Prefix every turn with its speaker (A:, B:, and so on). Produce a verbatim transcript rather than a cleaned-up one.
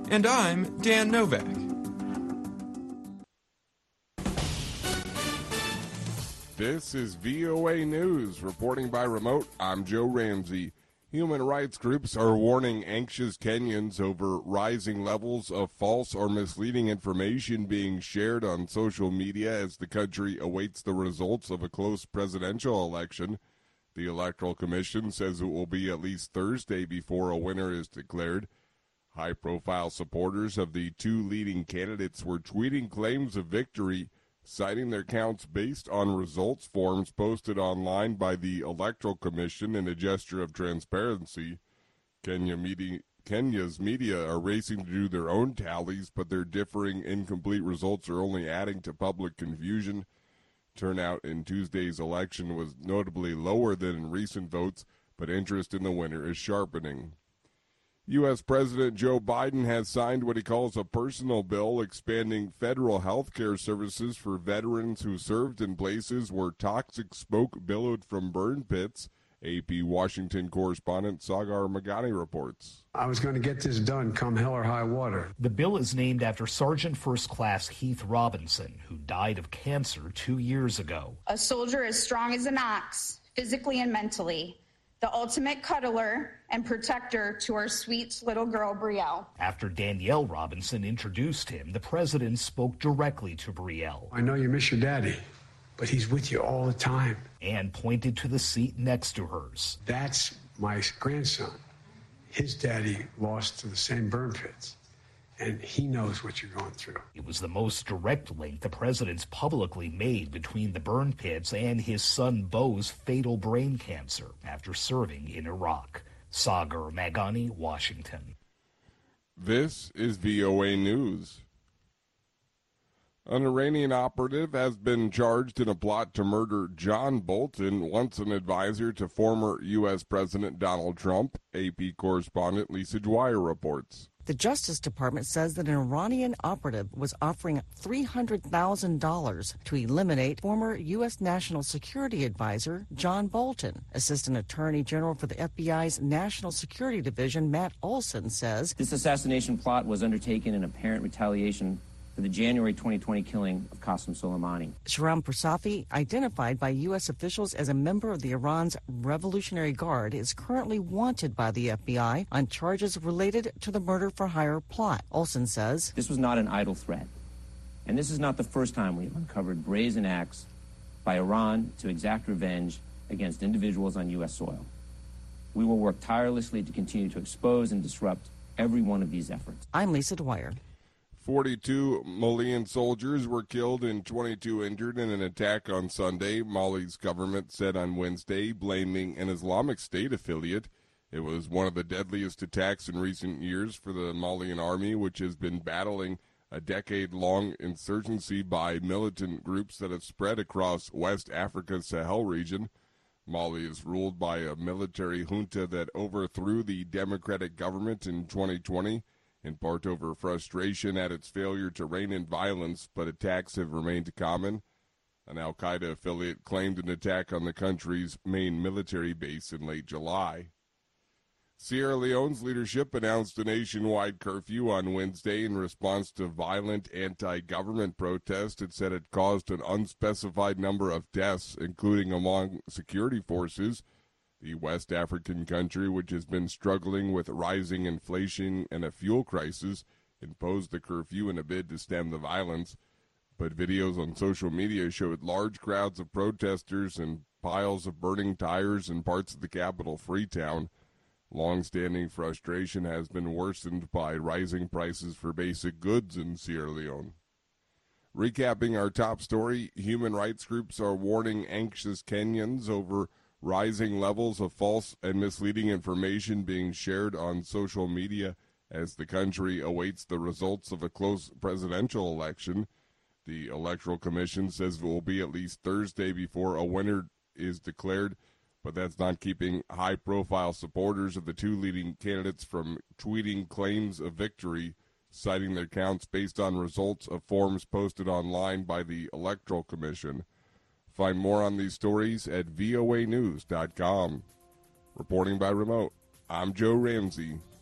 A: And I'm Dan Novak.
B: This is V O A News. Reporting by remote, I'm Joe Ramsey. Human rights groups are warning anxious Kenyans over rising levels of false or misleading information being shared on social media as the country awaits the results of a close presidential election. The Electoral Commission says it will be at least Thursday before a winner is declared. High-profile supporters of the two leading candidates were tweeting claims of victory, citing their counts based on results forms posted online by the Electoral Commission in a gesture of transparency. Kenya media, Kenya's media are racing to do their own tallies, but their differing, incomplete results are only adding to public confusion. Turnout in Tuesday's election was notably lower than in recent votes, but interest in the winner is sharpening. U S. President Joe Biden has signed what he calls a personal bill expanding federal health care services for veterans who served in places where toxic smoke billowed from burn pits. A P Washington correspondent Sagar Magani reports.
C: I was going to get this done come hell or high water.
D: The bill is named after Sergeant First Class Heath Robinson, who died of cancer two years ago.
E: A soldier as strong as an ox, physically and mentally. The ultimate cuddler and protector to our sweet little girl, Brielle.
D: After Danielle Robinson introduced him, the president spoke directly to Brielle.
C: I know you miss your daddy, but he's with you all the time.
D: And pointed to the seat next to hers.
C: That's my grandson. His daddy lost to the same burn pits, and he knows what you're going through.
D: It was the most direct link the president's publicly made between the burn pits and his son Beau's fatal brain cancer after serving in Iraq. Sagar Magani, Washington.
B: This is V O A News. An Iranian operative has been charged in a plot to murder John Bolton, once an advisor to former U S. President Donald Trump. A P correspondent Lisa Dwyer reports.
F: The Justice Department says that an Iranian operative was offering three hundred thousand dollars to eliminate former U S. National Security Advisor John Bolton. Assistant Attorney General for the F B I's National Security Division, Matt Olson, says
G: this assassination plot was undertaken in apparent retaliation for the January twenty twenty killing of Qasem Soleimani.
F: Shahram Persafi, identified by U S officials as a member of the Iran's Revolutionary Guard, is currently wanted by the F B I on charges related to the murder-for-hire plot. Olson says
G: this was not an idle threat, and this is not the first time we have uncovered brazen acts by Iran to exact revenge against individuals on U S soil. We will work tirelessly to continue to expose and disrupt every one of these efforts.
F: I'm Lisa Dwyer.
B: forty-two Malian soldiers were killed and twenty-two injured in an attack on Sunday, Mali's government said on Wednesday, blaming an Islamic State affiliate. It was one of the deadliest attacks in recent years for the Malian army, which has been battling a decade-long insurgency by militant groups that have spread across West Africa's Sahel region. Mali is ruled by a military junta that overthrew the democratic government in twenty twenty. In part over frustration at its failure to rein in violence, but attacks have remained common. An al-Qaeda affiliate claimed an attack on the country's main military base in late July. Sierra Leone's leadership announced a nationwide curfew on Wednesday in response to violent anti-government protests. It said it caused an unspecified number of deaths, including among security forces. The West African country, which has been struggling with rising inflation and a fuel crisis, imposed the curfew in a bid to stem the violence. But videos on social media showed large crowds of protesters and piles of burning tires in parts of the capital, Freetown. Long-standing frustration has been worsened by rising prices for basic goods in Sierra Leone. Recapping our top story, human rights groups are warning anxious Kenyans over rising levels of false and misleading information being shared on social media as the country awaits the results of a close presidential election. The Electoral Commission says it will be at least Thursday before a winner is declared, but that's not keeping high-profile supporters of the two leading candidates from tweeting claims of victory, citing their counts based on results of forms posted online by the Electoral Commission. Find more on these stories at V O A news dot com. Reporting by remote, I'm Joe Ramsey.